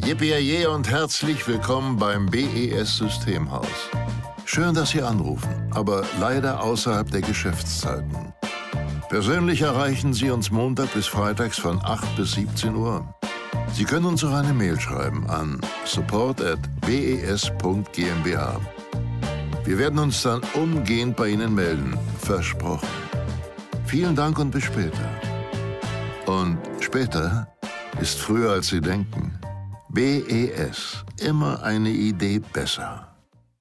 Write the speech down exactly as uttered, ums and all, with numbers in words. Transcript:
Yippie und herzlich willkommen beim B E S-Systemhaus. Schön, dass Sie anrufen, aber leider außerhalb der Geschäftszeiten. Persönlich erreichen Sie uns Montag bis Freitags von acht bis siebzehn Uhr. Sie können uns auch eine Mail schreiben an support at b e s punkt g m b h. Wir werden uns dann umgehend bei Ihnen melden. Versprochen. Vielen Dank und bis später. Und später ist früher, als Sie denken. B E S. Immer eine Idee besser.